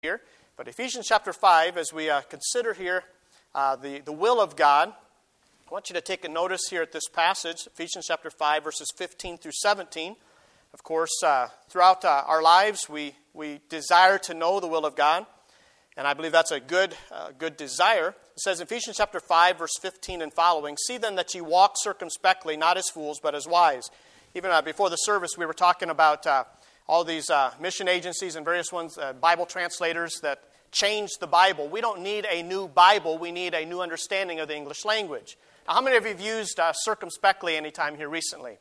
here. But Ephesians chapter 5, as we consider here the will of God, I want you to take a notice here at this passage, Ephesians chapter 5, verses 15 through 17. Of course, throughout our lives, we desire to know the will of God, and I believe that's a good desire. It says in Ephesians chapter 5, verse 15 and following, "See then that ye walk circumspectly, not as fools, but as wise." Even before the service, we were talking about all these mission agencies and various ones, Bible translators that change the Bible. We don't need a new Bible. We need a new understanding of the English language. Now, how many of you have used circumspectly any time here recently?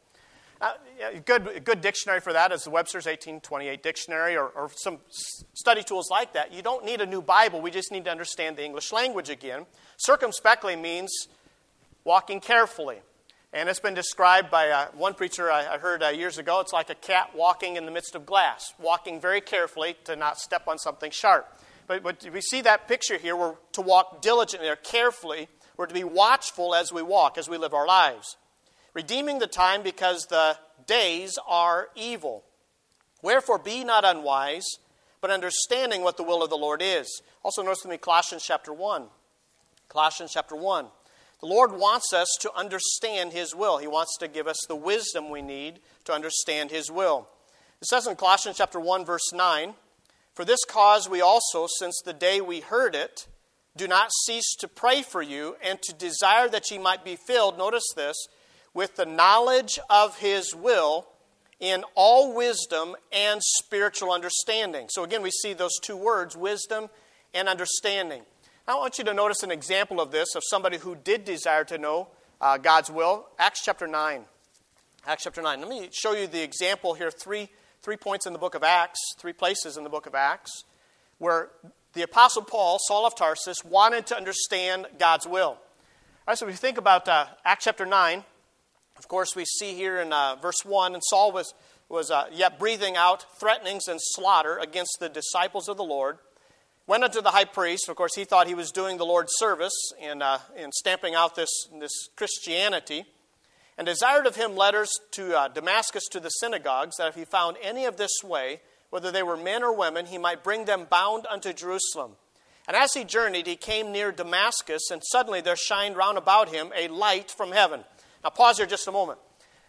A good dictionary for that is the Webster's 1828 dictionary or some study tools like that. You don't need a new Bible. We just need to understand the English language again. Circumspectly means walking carefully. And it's been described by one preacher I heard years ago. It's like a cat walking in the midst of glass, walking very carefully to not step on something sharp. But we see that picture here. We're to walk diligently or carefully. We're to be watchful as we walk, as we live our lives. Redeeming the time because the days are evil. Wherefore be not unwise, but understanding what the will of the Lord is. Also notice with me Colossians chapter 1. Colossians chapter 1. The Lord wants us to understand His will. He wants to give us the wisdom we need to understand His will. It says in Colossians chapter 1, verse 9, "For this cause we also, since the day we heard it, do not cease to pray for you and to desire that ye might be filled," notice this, "with the knowledge of His will in all wisdom and spiritual understanding." So again, we see those two words, wisdom and understanding. I want you to notice an example of this, of somebody who did desire to know God's will. Acts chapter 9. Acts chapter 9. Let me show you the example here. Three points in the book of Acts, 3 places in the book of Acts, where the Apostle Paul, Saul of Tarsus, wanted to understand God's will. All right, so if you think about Acts chapter 9, of course we see here in verse 1, and Saul was yet breathing out threatenings and slaughter against the disciples of the Lord. Went unto the high priest. Of course, he thought he was doing the Lord's service in stamping out this Christianity, and desired of him letters to Damascus to the synagogues, that if he found any of this way, whether they were men or women, he might bring them bound unto Jerusalem. And as he journeyed, he came near Damascus, and suddenly there shined round about him a light from heaven. Now pause here just a moment.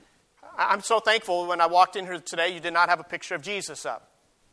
I'm so thankful when I walked in here today, you did not have a picture of Jesus up.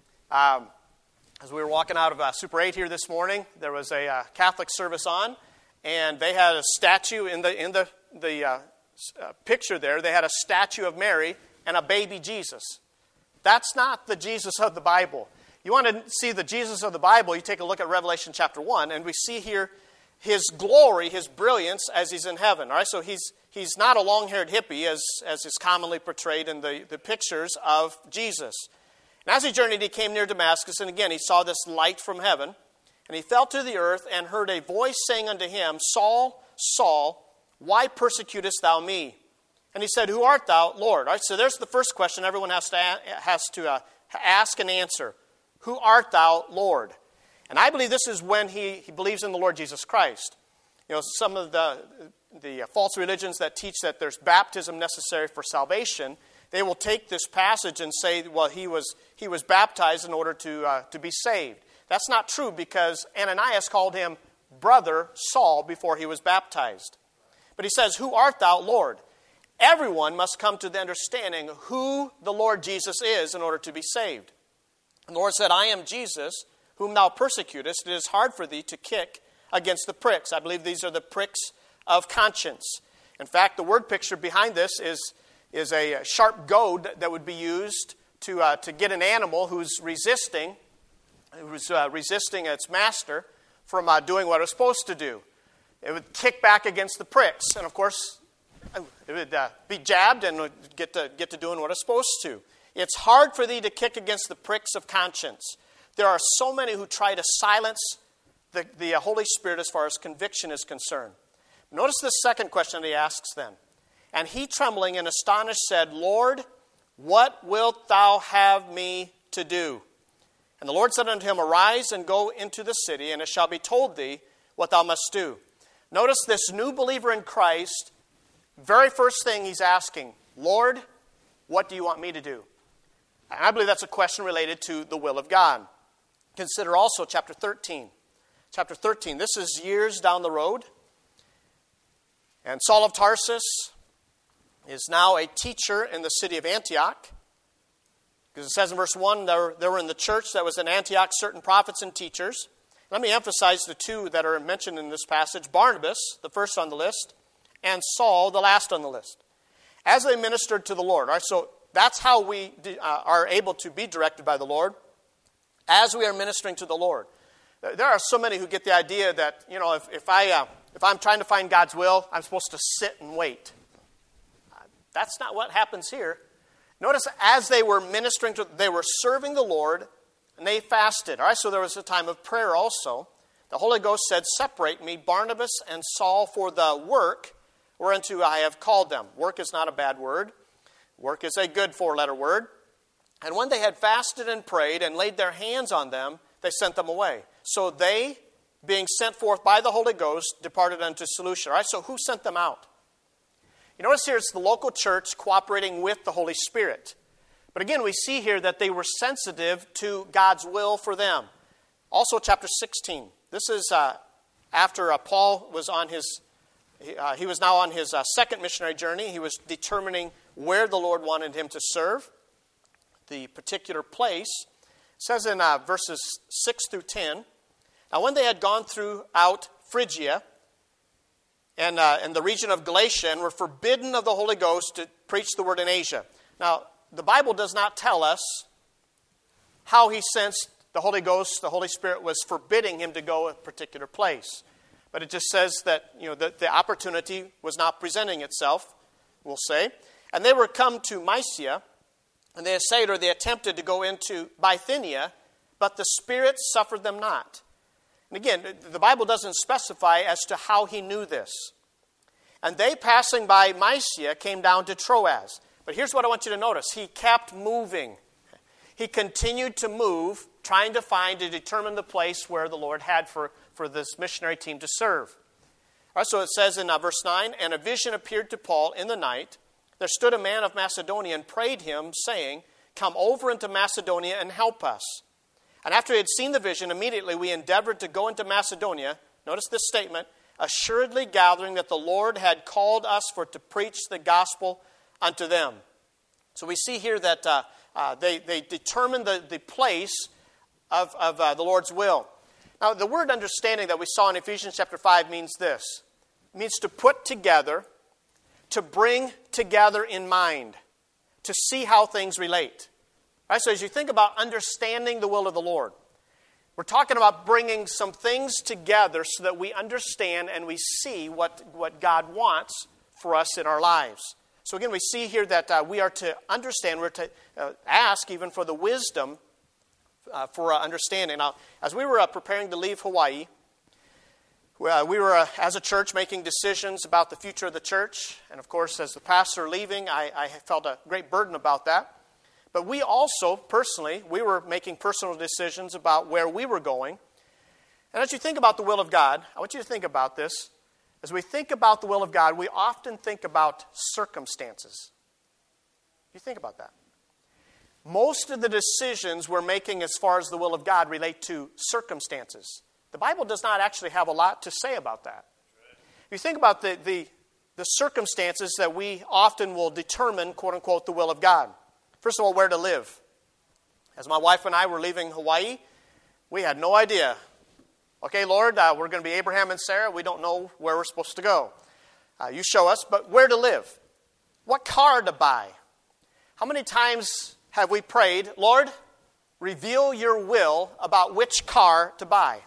As we were walking out of Super 8 here this morning, there was a Catholic service on, and they had a statue in the picture there. They had a statue of Mary and a baby Jesus. That's not the Jesus of the Bible. You want to see the Jesus of the Bible, you take a look at Revelation chapter 1, and we see here His glory, His brilliance as He's in heaven. All right, so He's not a long-haired hippie as is commonly portrayed in the pictures of Jesus. And as he journeyed, he came near Damascus, and again he saw this light from heaven. And he fell to the earth and heard a voice saying unto him, "Saul, Saul, why persecutest thou me?" And he said, "Who art thou, Lord?" All right, so there's the first question everyone has to ask and answer. Who art thou, Lord? And I believe this is when he believes in the Lord Jesus Christ. You know, some of the false religions that teach that there's baptism necessary for salvation, they will take this passage and say, well, he was baptized in order to be saved. That's not true, because Ananias called him brother Saul before he was baptized. But he says, "Who art thou, Lord?" Everyone must come to the understanding who the Lord Jesus is in order to be saved. And the Lord said, "I am Jesus, whom thou persecutest. It is hard for thee to kick against the pricks." I believe these are the pricks of conscience. In fact, the word picture behind this is a sharp goad that would be used to get an animal who's resisting its master from doing what it was supposed to do. It would kick back against the pricks, and of course, it would be jabbed and would get to doing what it's supposed to. It's hard for thee to kick against the pricks of conscience. There are so many who try to silence the Holy Spirit as far as conviction is concerned. Notice the second question that he asks then. And he, trembling and astonished, said, "Lord, what wilt thou have me to do?" And the Lord said unto him, "Arise and go into the city, and it shall be told thee what thou must do." Notice this new believer in Christ, very first thing he's asking, "Lord, what do you want me to do?" And I believe that's a question related to the will of God. Consider also chapter 13. Chapter 13, this is years down the road. And Saul of Tarsus is now a teacher in the city of Antioch. Because it says in verse 1, there were in the church that was in Antioch certain prophets and teachers. Let me emphasize the two that are mentioned in this passage. Barnabas, the first on the list, and Saul, the last on the list. As they ministered to the Lord. All right, so that's how we are able to be directed by the Lord. As we are ministering to the Lord. There are so many who get the idea that, if I'm trying to find God's will, I'm supposed to sit and wait. That's not what happens here. Notice as they were ministering they were serving the Lord, and they fasted. All right, so there was a time of prayer also. The Holy Ghost said, "Separate me, Barnabas and Saul, for the work whereunto I have called them." Work is not a bad word. Work is a good four-letter word. And when they had fasted and prayed and laid their hands on them, they sent them away. So they, being sent forth by the Holy Ghost, departed unto Seleucia. All right, so who sent them out? You notice here it's the local church cooperating with the Holy Spirit. But again, we see here that they were sensitive to God's will for them. Also, chapter 16. This is after Paul was on he was now on his second missionary journey. He was determining where the Lord wanted him to serve. The particular place. It says in verses 6 through 10, "Now when they had gone throughout Phrygia and the region of Galatia and were forbidden of the Holy Ghost to preach the word in Asia." Now, the Bible does not tell us how he sensed the Holy Ghost, the Holy Spirit was forbidding him to go a particular place. But it just says that, that the opportunity was not presenting itself, we'll say. "And they were come to Mysia, and they essayed," or they attempted to go into Bithynia, "but the Spirit suffered them not." And again, the Bible doesn't specify as to how he knew this. "And they, passing by Mysia, came down to Troas." But here's what I want you to notice. He kept moving. He continued to move, trying to find and determine the place where the Lord had for this missionary team to serve. All right, so it says in verse 9, "And a vision appeared to Paul in the night. There stood a man of Macedonia and prayed him, saying, 'Come over into Macedonia and help us.' And after he had seen the vision, immediately we endeavored to go into Macedonia." Notice this statement, "assuredly gathering that the Lord had called us to preach the gospel unto them." So we see here that they determined the place of the Lord's will. Now, the word understanding that we saw in Ephesians chapter 5 means this. It means to put together, to bring together in mind, to see how things relate. All right, so as you think about understanding the will of the Lord, we're talking about bringing some things together so that we understand and we see what God wants for us in our lives. So again, we see here that we are to understand, we're to ask even for the wisdom for understanding. Now, as we were preparing to leave Hawaii, we were, as a church, making decisions about the future of the church. And of course, as the pastor leaving, I felt a great burden about that. But we also, personally, we were making personal decisions about where we were going. And as you think about the will of God, I want you to think about this. As we think about the will of God, we often think about circumstances. You think about that. Most of the decisions we're making as far as the will of God relate to circumstances. The Bible does not actually have a lot to say about that. If you think about the circumstances that we often will determine, quote unquote, the will of God. First of all, where to live. As my wife and I were leaving Hawaii, we had no idea. Okay, Lord, we're going to be Abraham and Sarah. We don't know where we're supposed to go. You show us, but where to live? What car to buy? How many times have we prayed, Lord, reveal your will about which car to buy?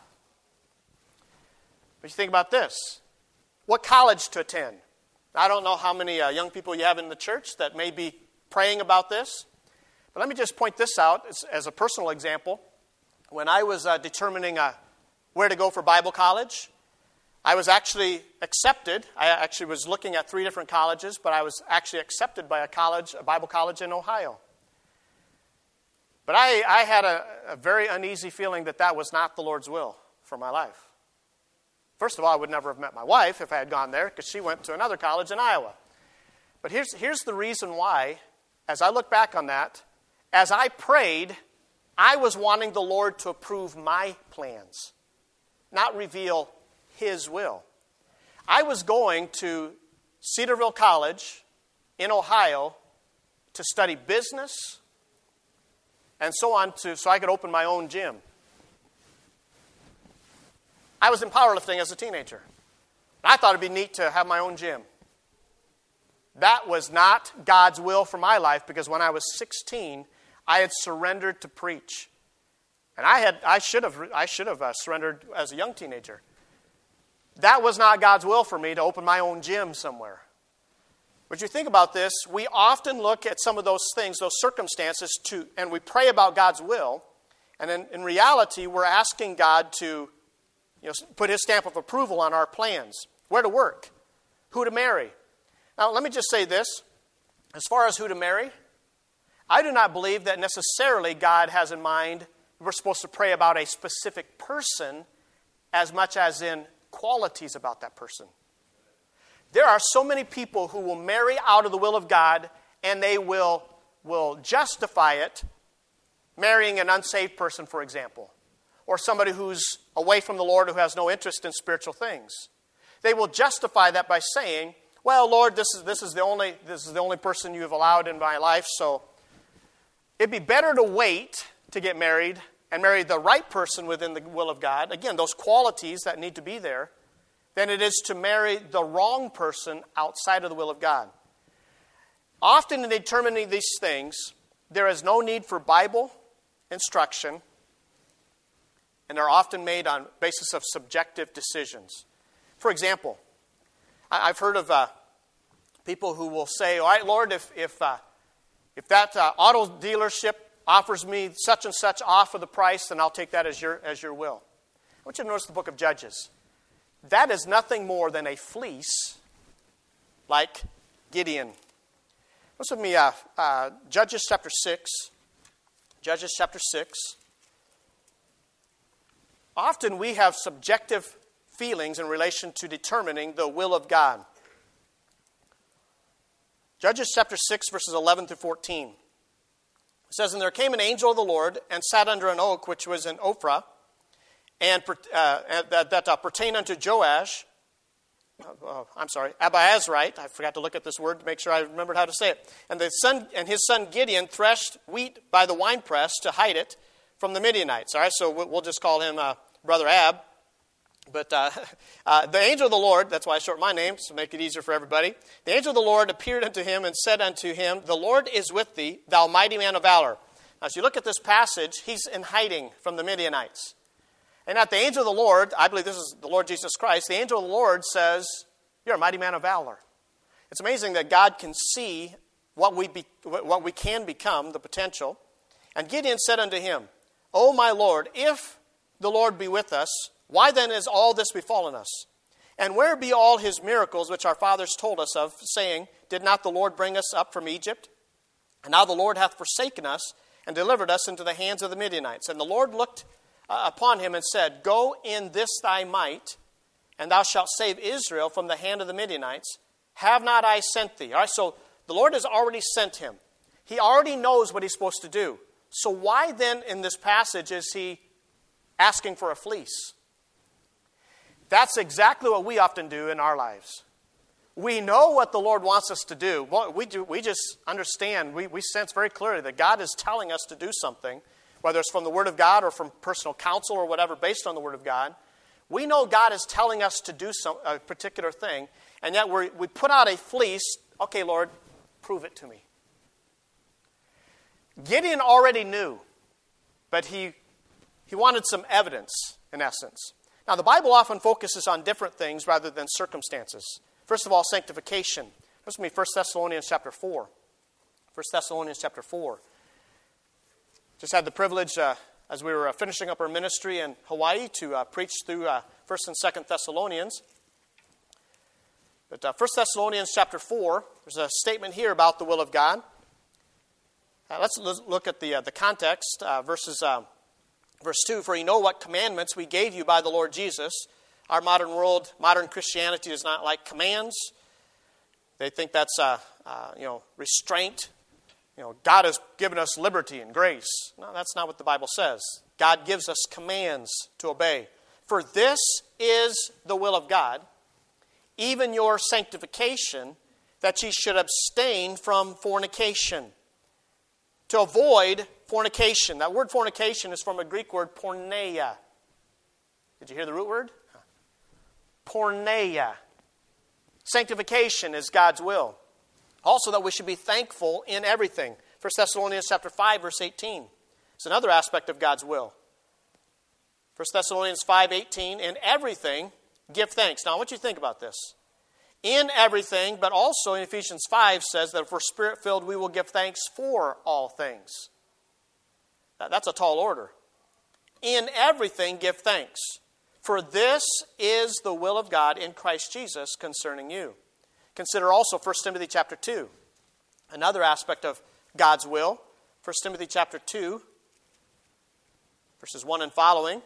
But you think about this. What college to attend? I don't know how many young people you have in the church that may be praying about this. But let me just point this out as a personal example. When I was determining where to go for Bible college, I was actually accepted. I actually was looking at 3 different colleges, but I was actually accepted by a Bible college in Ohio. But I had a very uneasy feeling that was not the Lord's will for my life. First of all, I would never have met my wife if I had gone there, because she went to another college in Iowa. But here's the reason why, as I look back on that, as I prayed, I was wanting the Lord to approve my plans, not reveal His will. I was going to Cedarville College in Ohio to study business and so on, so I could open my own gym. I was in powerlifting as a teenager. I thought it'd be neat to have my own gym. That was not God's will for my life, because when I was 16, I had surrendered to preach. And I should have surrendered as a young teenager. That was not God's will for me to open my own gym somewhere. But you think about this, we often look at some of those things, those circumstances, and we pray about God's will, and in reality, we're asking God to put His stamp of approval on our plans. Where to work, who to marry. Now, let me just say this. As far as who to marry, I do not believe that necessarily God has in mind we're supposed to pray about a specific person as much as in qualities about that person. There are so many people who will marry out of the will of God, and they will justify it marrying an unsaved person, for example, or somebody who's away from the Lord who has no interest in spiritual things. They will justify that by saying, well, Lord, this is the only person you have allowed in my life, so it'd be better to wait to get married and marry the right person within the will of God, again, those qualities that need to be there, than it is to marry the wrong person outside of the will of God. Often in determining these things, there is no need for Bible instruction, and they're often made on basis of subjective decisions. For example, I've heard of people who will say, all right, Lord, if that auto dealership offers me such and such off of the price, then I'll take that as your will. I want you to notice the book of Judges. That is nothing more than a fleece like Gideon. Listen with me, Judges chapter 6. Judges chapter 6. Often we have subjective feelings in relation to determining the will of God. Judges chapter 6, verses 11 through 14. It says, and there came an angel of the Lord and sat under an oak which was in Ophrah, and that pertained unto Joash. Abiezrite. I forgot to look at this word to make sure I remembered how to say it. And his son Gideon threshed wheat by the winepress to hide it from the Midianites. All right, so we'll just call him Brother Ab. But the angel of the Lord, that's why I shortened my name, to make it easier for everybody. The angel of the Lord appeared unto him and said unto him, the Lord is with thee, thou mighty man of valor. Now, as you look at this passage, he's in hiding from the Midianites. And at the angel of the Lord, I believe this is the Lord Jesus Christ, the angel of the Lord says, you're a mighty man of valor. It's amazing that God can see what we can become, the potential. And Gideon said unto him, O my Lord, if the Lord be with us, why then is all this befallen us? And where be all his miracles which our fathers told us of, saying, did not the Lord bring us up from Egypt? And now the Lord hath forsaken us and delivered us into the hands of the Midianites. And the Lord looked upon him and said, go in this thy might, and thou shalt save Israel from the hand of the Midianites. Have not I sent thee? All right, so the Lord has already sent him. He already knows what he's supposed to do. So why then in this passage is he asking for a fleece? That's exactly what we often do in our lives. We know what the Lord wants us to do. We just understand, we sense very clearly that God is telling us to do something, whether it's from the Word of God or from personal counsel or whatever based on the Word of God. We know God is telling us to do a particular thing, and yet we put out a fleece. Okay, Lord, prove it to me. Gideon already knew, but he wanted some evidence, in essence. Now, the Bible often focuses on different things rather than circumstances. First of all, sanctification. Listen to me, 1 Thessalonians chapter 4. 1 Thessalonians chapter 4. Just had the privilege, as we were finishing up our ministry in Hawaii, to preach through 1 and 2 Thessalonians. But 1 Thessalonians chapter 4, there's a statement here about the will of God. Let's look at the context, verse 2, for you know what commandments we gave you by the Lord Jesus. Our modern Christianity does not like commands. They think that's restraint, God has given us liberty and grace. No, that's not what the Bible says. God gives us commands to obey. For this is the will of God, even your sanctification, that ye should abstain from fornication. To avoid fornication. That word fornication is from a Greek word, porneia. Did you hear the root word? Porneia. Sanctification is God's will. Also that we should be thankful in everything. 1 Thessalonians chapter 5, verse 18. It's another aspect of God's will. 1 Thessalonians 5:18, in everything give thanks. Now I want you to think about this. In everything, but also in Ephesians 5 says that if we're Spirit-filled, we will give thanks for all things. That's a tall order. In everything give thanks. For this is the will of God in Christ Jesus concerning you. Consider also 1 Timothy chapter 2. Another aspect of God's will. 1 Timothy chapter 2, verses 1 and following.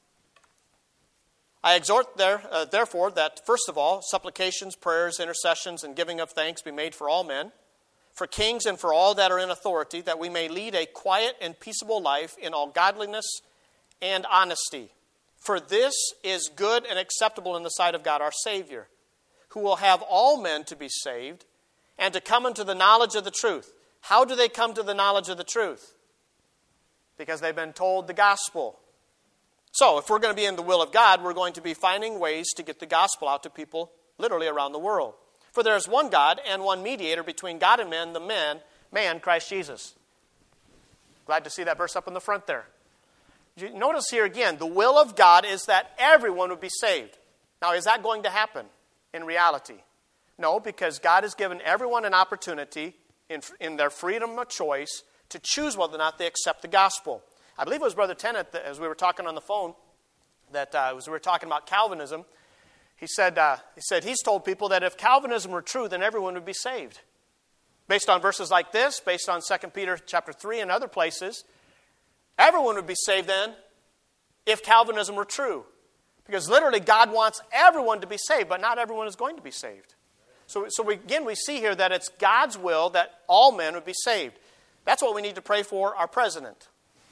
I exhort therefore that, first of all, supplications, prayers, intercessions, and giving of thanks be made for all men, for kings and for all that are in authority, that we may lead a quiet and peaceable life in all godliness and honesty. For this is good and acceptable in the sight of God our Savior, who will have all men to be saved and to come into the knowledge of the truth. How do they come to the knowledge of the truth? Because they've been told the gospel. So, if we're going to be in the will of God, we're going to be finding ways to get the gospel out to people literally around the world. For there is one God and one mediator between God and men, the man, Christ Jesus. Glad to see that verse up in the front there. Notice here again, the will of God is that everyone would be saved. Now, is that going to happen in reality? No, because God has given everyone an opportunity in their freedom of choice to choose whether or not they accept the gospel. I believe it was Brother Tennant, as we were talking on the phone, that as we were talking about Calvinism, he said he's told people that if Calvinism were true, then everyone would be saved. Based on verses like this, based on 2 Peter chapter 3 and other places, everyone would be saved then if Calvinism were true. Because literally God wants everyone to be saved, but not everyone is going to be saved. So we see here that it's God's will that all men would be saved. That's what we need to pray for our president.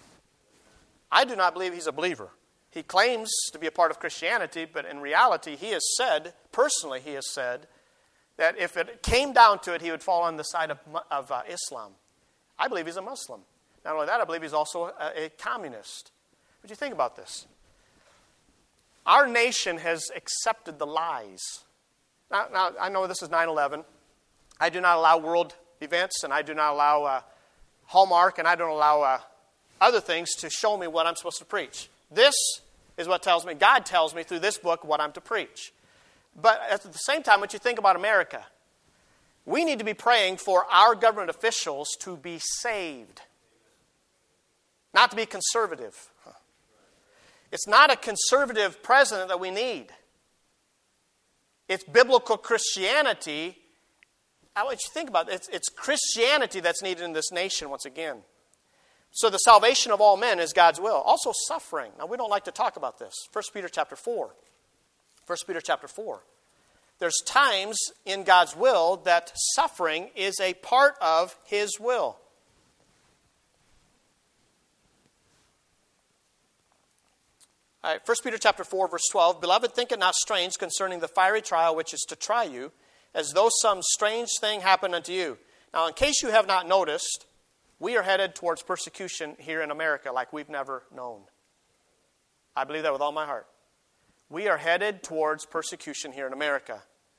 I do not believe he's a believer. He claims to be a part of Christianity, but in reality, he has said, personally he has said, that if it came down to it, he would fall on the side of Islam. I believe he's a Muslim. Not only that, I believe he's also a communist. What do you think about this? Our nation has accepted the lies. Now I know this is 9/11. I do not allow world events, and I do not allow Hallmark, and I don't allow other things to show me what I'm supposed to preach. This is what tells me, God tells me through this book what I'm to preach. But at the same time, when you think about America, we need to be praying for our government officials to be saved, not to be conservative. It's not a conservative president that we need. It's biblical Christianity. I want you to think about it. It's Christianity that's needed in this nation once again. So the salvation of all men is God's will. Also suffering. Now we don't like to talk about this. 1 Peter chapter 4. 1 Peter chapter 4. There's times in God's will that suffering is a part of His will. All right, 1 Peter chapter 4, verse 12. Beloved, think it not strange concerning the fiery trial which is to try you, as though some strange thing happened unto you. Now, in case you have not noticed, we are headed towards persecution here in America like we've never known. I believe that with all my heart. We are headed towards persecution here in America.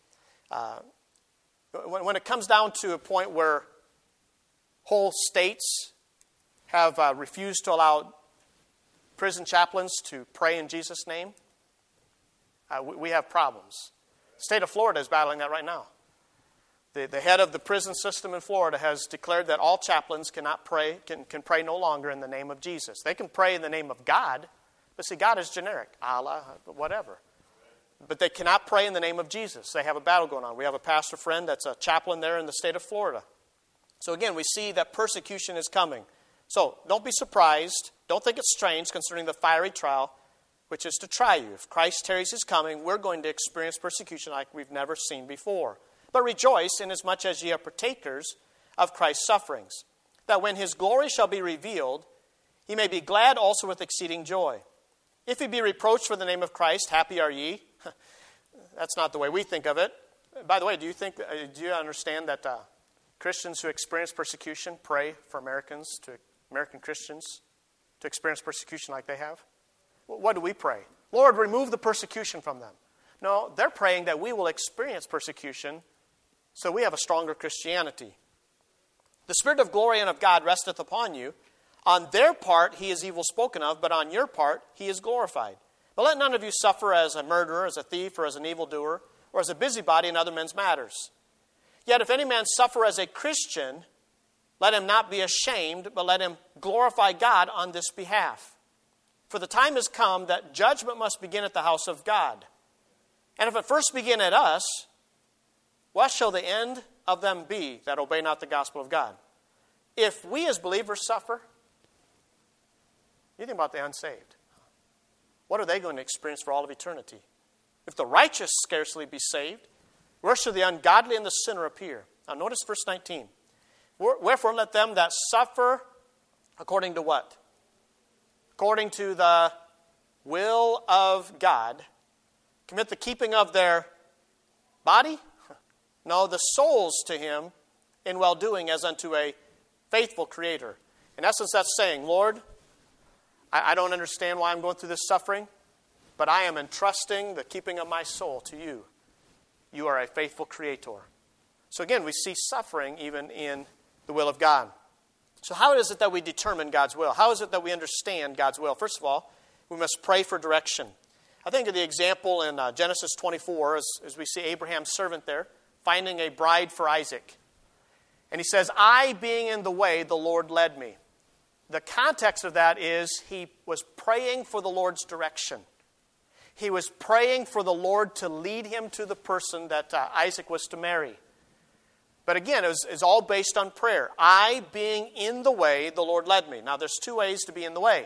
When it comes down to a point where whole states have refused to allow prison chaplains to pray in Jesus' name, we have problems. The state of Florida is battling that right now. The head of the prison system in Florida has declared that all chaplains cannot pray, can pray no longer in the name of Jesus. They can pray in the name of God, but see, God is generic, Allah, whatever. But they cannot pray in the name of Jesus. They have a battle going on. We have a pastor friend that's a chaplain there in the state of Florida. So again, we see that persecution is coming. So don't be surprised. Don't think it's strange concerning the fiery trial, which is to try you. If Christ tarries his coming, we're going to experience persecution like we've never seen before. But rejoice inasmuch as ye are partakers of Christ's sufferings, that when his glory shall be revealed, he may be glad also with exceeding joy. If he be reproached for the name of Christ, happy are ye. That's not the way we think of it. By the way, do you understand that Christians who experience persecution pray for American Christians to experience persecution like they have? What do we pray? Lord, remove the persecution from them. No, they're praying that we will experience persecution so we have a stronger Christianity. The Spirit of glory and of God resteth upon you. On their part he is evil spoken of, but on your part he is glorified. But let none of you suffer as a murderer, as a thief, or as an evildoer, or as a busybody in other men's matters. Yet if any man suffer as a Christian, let him not be ashamed, but let him glorify God on this behalf. For the time is come that judgment must begin at the house of God. And if it first begin at us, what shall the end of them be that obey not the gospel of God? If we as believers suffer, you think about the unsaved. What are they going to experience for all of eternity? If the righteous scarcely be saved, where shall the ungodly and the sinner appear? Now notice verse 19. Wherefore let them that suffer according to what? According to the will of God, commit the keeping of their body? No, the souls to him in well-doing as unto a faithful Creator. In essence, that's saying, Lord, I don't understand why I'm going through this suffering, but I am entrusting the keeping of my soul to you. You are a faithful Creator. So again, we see suffering even in the will of God. So how is it that we determine God's will? How is it that we understand God's will? First of all, we must pray for direction. I think of the example in Genesis 24 as we see Abraham's servant there finding a bride for Isaac. And he says, I being in the way, the Lord led me. The context of that is he was praying for the Lord's direction. He was praying for the Lord to lead him to the person that Isaac was to marry. But again, it's all based on prayer. I being in the way, the Lord led me. Now, there's two ways to be in the way.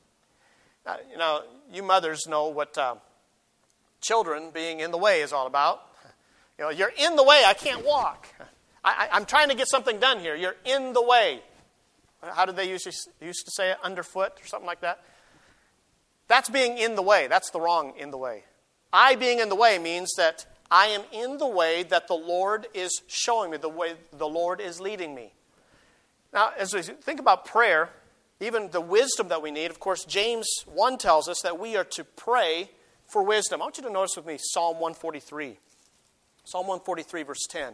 You mothers know what children being in the way is all about. You're in the way, I can't walk. I'm trying to get something done here. You're in the way. How did they used to say it? Underfoot or something like that? That's being in the way. That's the wrong in the way. I being in the way means that I am in the way that the Lord is showing me, the way the Lord is leading me. Now, as we think about prayer, even the wisdom that we need, of course, James 1 tells us that we are to pray for wisdom. I want you to notice with me Psalm 143. Psalm 143, verse 10.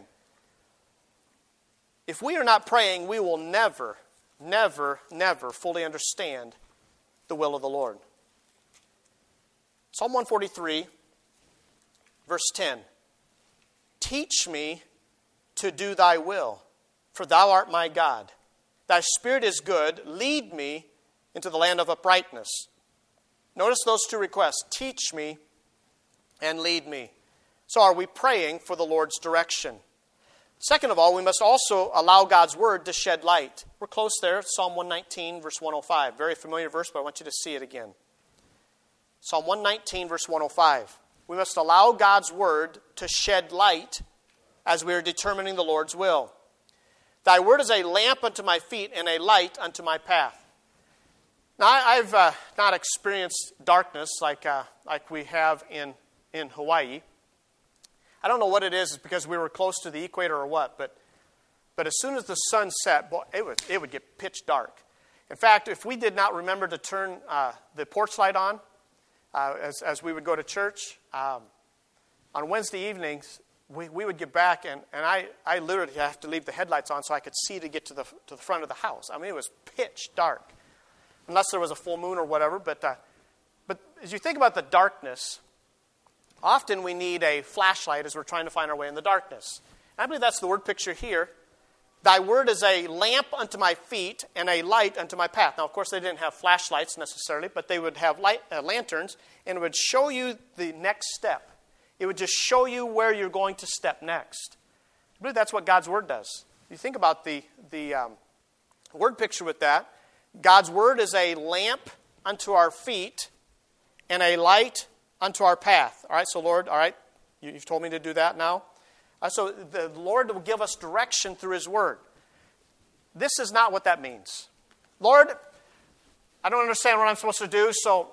If we are not praying, we will never, never, never fully understand the will of the Lord. Psalm 143, verse 10. Teach me to do thy will, for thou art my God. Thy spirit is good. Lead me into the land of uprightness. Notice those two requests. Teach me and lead me. So are we praying for the Lord's direction? Second of all, we must also allow God's word to shed light. We're close there. Psalm 119, verse 105. Very familiar verse, but I want you to see it again. Psalm 119, verse 105. We must allow God's word to shed light as we are determining the Lord's will. Thy word is a lamp unto my feet and a light unto my path. Now, I've not experienced darkness like we have in Hawaii. I don't know what it is. It's because we were close to the equator or what, but as soon as the sun set, boy, it would get pitch dark. In fact, if we did not remember to turn the porch light on as we would go to church, on Wednesday evenings, we would get back, and I literally have to leave the headlights on so I could see to get to the front of the house. I mean, it was pitch dark, unless there was a full moon or whatever. But as you think about the darkness, often we need a flashlight as we're trying to find our way in the darkness. And I believe that's the word picture here. Thy word is a lamp unto my feet and a light unto my path. Now, of course, they didn't have flashlights necessarily, but they would have lanterns, and it would show you the next step. It would just show you where you're going to step next. I believe that's what God's word does. You think about the word picture with that. God's word is a lamp unto our feet and a light unto our path. All right, so Lord, all right, you've told me to do that now. So the Lord will give us direction through His word. this is not what that means. Lord, I don't understand what I'm supposed to do, so...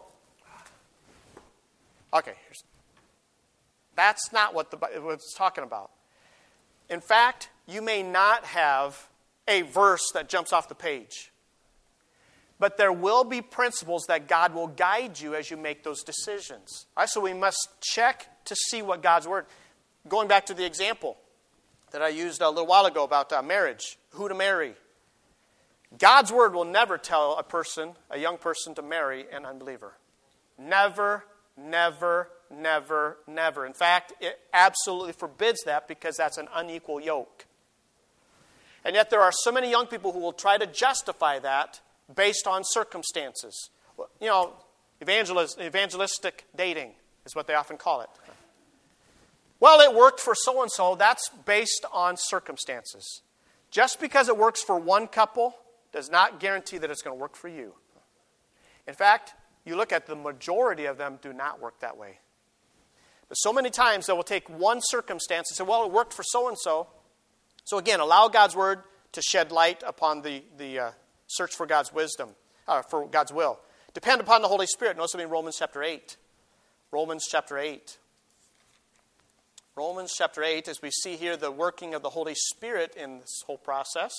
Okay, that's not what it's talking about. In fact, you may not have a verse that jumps off the page. But there will be principles that God will guide you as you make those decisions. All right, so we must check to see what God's Word... Going back to the example that I used a little while ago about marriage, who to marry. God's Word will never tell a young person to marry an unbeliever. Never, never, never, never. In fact, it absolutely forbids that because that's an unequal yoke. And yet there are so many young people who will try to justify that based on circumstances. You know, evangelistic dating is what they often call it. Well, it worked for so-and-so. That's based on circumstances. Just because it works for one couple does not guarantee that it's going to work for you. In fact, you look at the majority of them do not work that way. But so many times they will take one circumstance and say, well, it worked for so-and-so. So again, allow God's Word to shed light upon the search for God's wisdom, for God's will. Depend upon the Holy Spirit. Notice in Romans chapter 8. Romans chapter 8. Romans chapter 8, as we see here the working of the Holy Spirit in this whole process.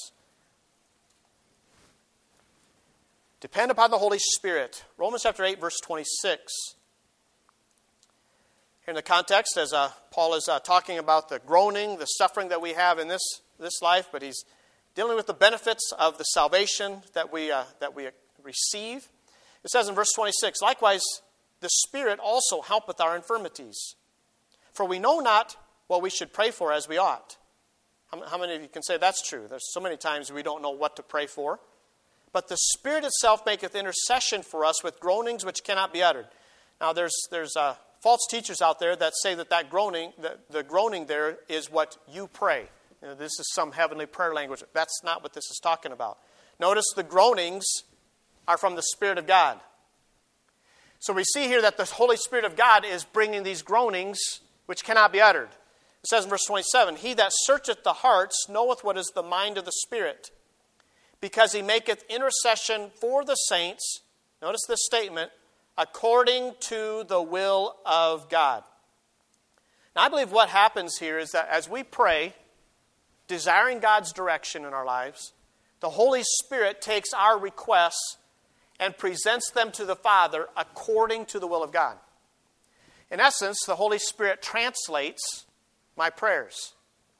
Depend upon the Holy Spirit. Romans chapter 8, verse 26. Here in the context, as Paul is talking about the groaning, the suffering that we have in this life, but he's dealing with the benefits of the salvation that we receive. It says in verse 26, likewise, the Spirit also helpeth our infirmities. For we know not what we should pray for as we ought. How many of you can say that's true? There's so many times we don't know what to pray for. But the Spirit itself maketh intercession for us with groanings which cannot be uttered. Now there's false teachers out there that say that groaning, the groaning there is what you pray. You know, this is some heavenly prayer language. That's not what this is talking about. Notice the groanings are from the Spirit of God. So we see here that the Holy Spirit of God is bringing these groanings which cannot be uttered. It says in verse 27, he that searcheth the hearts knoweth what is the mind of the Spirit, because he maketh intercession for the saints, notice this statement, according to the will of God. Now I believe what happens here is that as we pray, desiring God's direction in our lives, the Holy Spirit takes our requests and presents them to the Father according to the will of God. In essence, the Holy Spirit translates my prayers.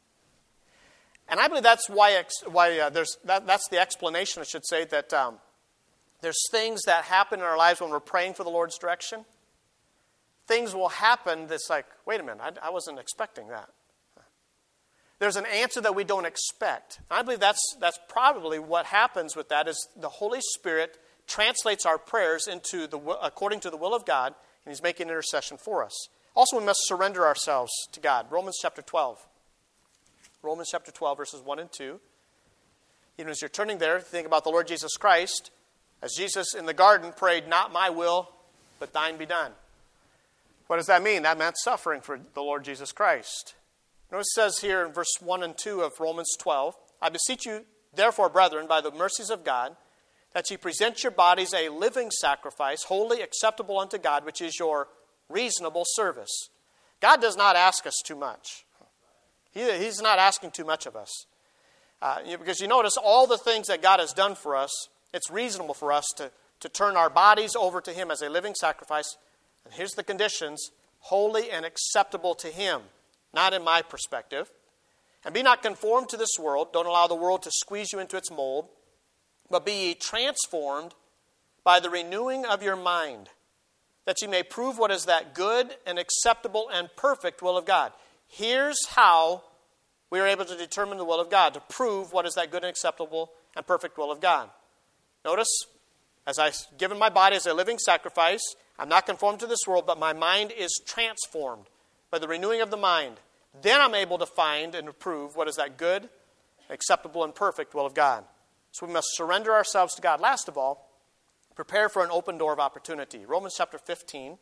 And I believe that's why that's the explanation, I should say, that there's things that happen in our lives when we're praying for the Lord's direction. Things will happen that's like, wait a minute, I wasn't expecting that. There's an answer that we don't expect. And I believe that's probably what happens with that is the Holy Spirit translates our prayers according to the will of God, and He's making intercession for us. Also, we must surrender ourselves to God. Romans chapter 12. Romans chapter 12, verses 1 and 2. Even as you're turning there, think about the Lord Jesus Christ. As Jesus in the garden prayed, not my will, but thine be done. What does that mean? That meant suffering for the Lord Jesus Christ. Notice it says here in verse 1 and 2 of Romans 12, I beseech you, therefore, brethren, by the mercies of God, that ye present your bodies a living sacrifice, wholly acceptable unto God, which is your reasonable service. God does not ask us too much. He's not asking too much of us. Because you notice all the things that God has done for us, it's reasonable for us to turn our bodies over to Him as a living sacrifice. And here's the conditions: holy and acceptable to Him, not in my perspective. And be not conformed to this world. Don't allow the world to squeeze you into its mold. But be ye transformed by the renewing of your mind, that ye may prove what is that good and acceptable and perfect will of God. Here's how we are able to determine the will of God, to prove what is that good and acceptable and perfect will of God. Notice, as I've given my body as a living sacrifice, I'm not conformed to this world, but my mind is transformed by the renewing of the mind. Then I'm able to find and to prove what is that good, acceptable, and perfect will of God. So we must surrender ourselves to God. Last of all, prepare for an open door of opportunity. Romans chapter 15.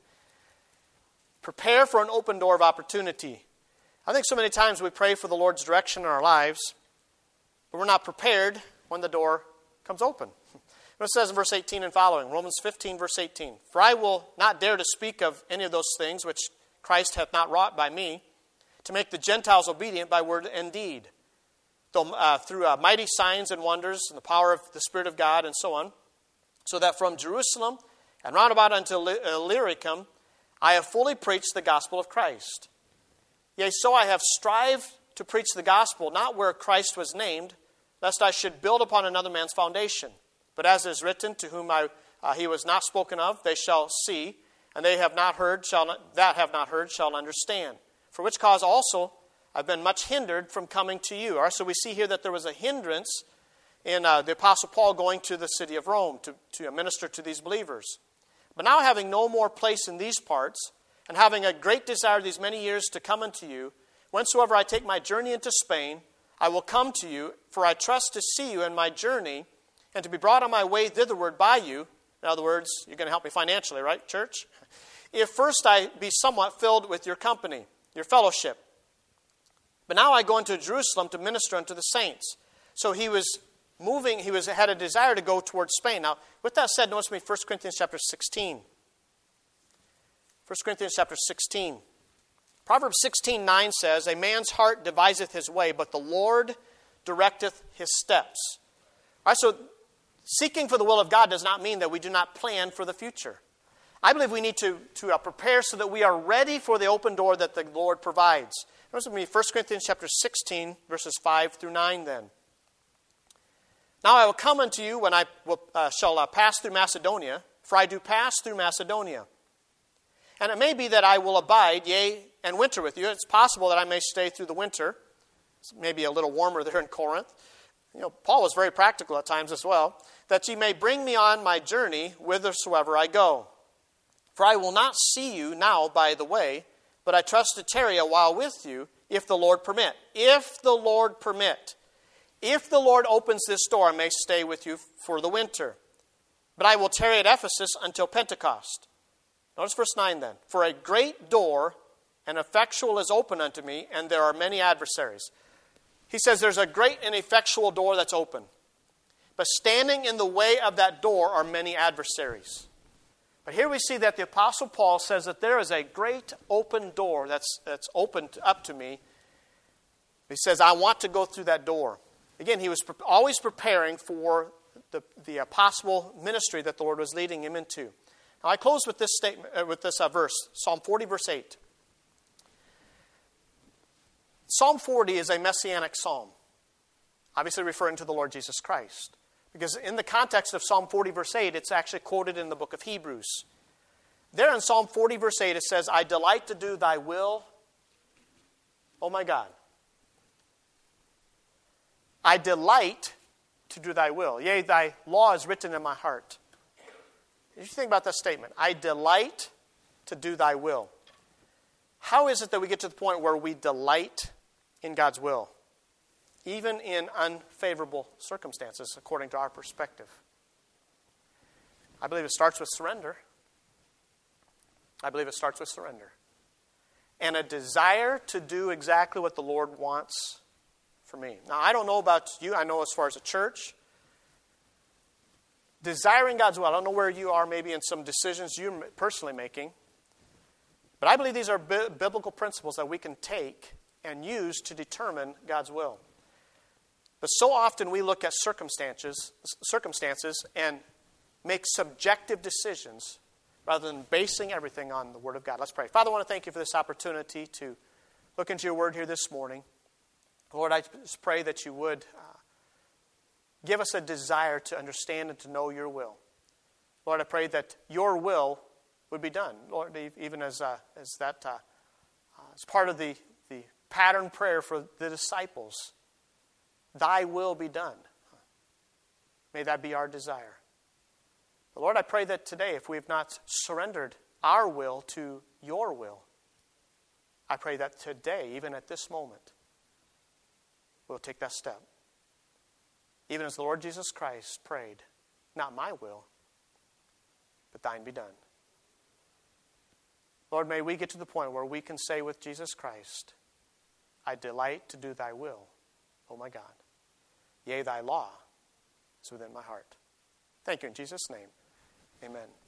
Prepare for an open door of opportunity. I think so many times we pray for the Lord's direction in our lives, but we're not prepared when the door comes open. It says in verse 18 and following, Romans 15, verse 18, "For I will not dare to speak of any of those things which Christ hath not wrought by me, to make the Gentiles obedient by word and deed, through mighty signs and wonders and the power of the Spirit of God," and so on, "so that from Jerusalem and round about unto Illyricum I have fully preached the gospel of Christ. Yea, so I have strived to preach the gospel, not where Christ was named, lest I should build upon another man's foundation. But as is written, to whom he was not spoken of, they shall see, and they have not heard, that have not heard shall understand. For which cause also I've been much hindered from coming to you." All right, so we see here that there was a hindrance in the Apostle Paul going to the city of Rome to minister to these believers. "But now having no more place in these parts, and having a great desire these many years to come unto you, whensoever I take my journey into Spain, I will come to you, for I trust to see you in my journey, and to be brought on my way thitherward by you." In other words, you're going to help me financially, right, church? "If first I be somewhat filled with your company, your fellowship. But now I go into Jerusalem to minister unto the saints." So he was moving, had a desire to go towards Spain. Now, with that said, notice me 1 Corinthians chapter 16. 1 Corinthians chapter 16. Proverbs 16:9 says, "A man's heart deviseth his way, but the Lord directeth his steps." All right, so seeking for the will of God does not mean that we do not plan for the future. I believe we need to prepare so that we are ready for the open door that the Lord provides. Notice with me 1 Corinthians chapter 16, verses 5 through 9 then. "Now I will come unto you when I shall pass through Macedonia, for I do pass through Macedonia. And it may be that I will abide, yea, and winter with you." It's possible that I may stay through the winter. It's maybe a little warmer there in Corinth. Paul was very practical at times as well. "That ye may bring me on my journey whithersoever I go. For I will not see you now by the way, but I trust to tarry a while with you, if the Lord permit." If the Lord permit. If the Lord opens this door, I may stay with you for the winter. "But I will tarry at Ephesus until Pentecost." Notice verse 9 then. "For a great door and effectual is open unto me, and there are many adversaries." He says there's a great and effectual door that's open. But standing in the way of that door are many adversaries. But here we see that the Apostle Paul says that there is a great open door that's opened up to me. He says, I want to go through that door. Again, he was always preparing for the possible ministry that the Lord was leading him into. Now I close with this statement, with this verse, Psalm 40, verse 8. Psalm 40 is a messianic psalm, obviously referring to the Lord Jesus Christ. Because in the context of Psalm 40, verse 8, it's actually quoted in the book of Hebrews. There in Psalm 40, verse 8, it says, "I delight to do thy will, O my God." I delight to do thy will. Yea, thy law is written in my heart. If you think about that statement, I delight to do thy will. How is it that we get to the point where we delight in God's will, even in unfavorable circumstances, according to our perspective? I believe it starts with surrender. I believe it starts with surrender. And a desire to do exactly what the Lord wants for me. Now, I don't know about you. I know as far as a church, desiring God's will. I don't know where you are maybe in some decisions you're personally making. But I believe these are biblical principles that we can take and use to determine God's will. But so often we look at circumstances and make subjective decisions rather than basing everything on the Word of God. Let's pray. Father, I want to thank you for this opportunity to look into your Word here this morning. Lord, I just pray that you would give us a desire to understand and to know your will. Lord, I pray that your will would be done. Lord, even as part of the pattern prayer for the disciples, thy will be done. May that be our desire. But Lord, I pray that today, if we have not surrendered our will to your will, I pray that today, even at this moment, we'll take that step. Even as the Lord Jesus Christ prayed, not my will, but thine be done. Lord, may we get to the point where we can say with Jesus Christ, I delight to do thy will, O my God. Yea, thy law is within my heart. Thank you in Jesus' name. Amen.